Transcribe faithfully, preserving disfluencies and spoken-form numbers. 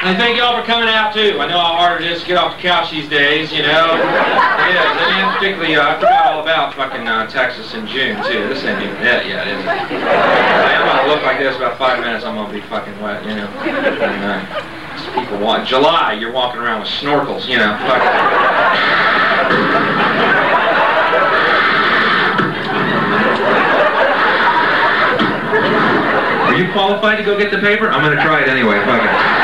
And I thank y'all for coming out, too. I know how hard it is to get off the couch these days, you know. It is. I mean, particularly, uh, I forgot all about fucking uh, Texas in June, too. This ain't even it yet, is it? I mean, I'm going to look like this about five minutes, I'm going to be fucking wet, you know. And, uh, people want July, you're walking around with snorkels, you know. Are you qualified to go get the paper? I'm going to try it anyway. Fuck it.